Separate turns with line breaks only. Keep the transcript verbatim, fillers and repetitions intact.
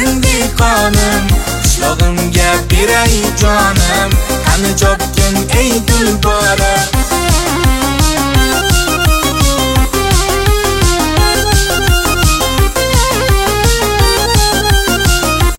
dehqonim, qishlog'imga beray jonim, qani chopgin ey gulborim.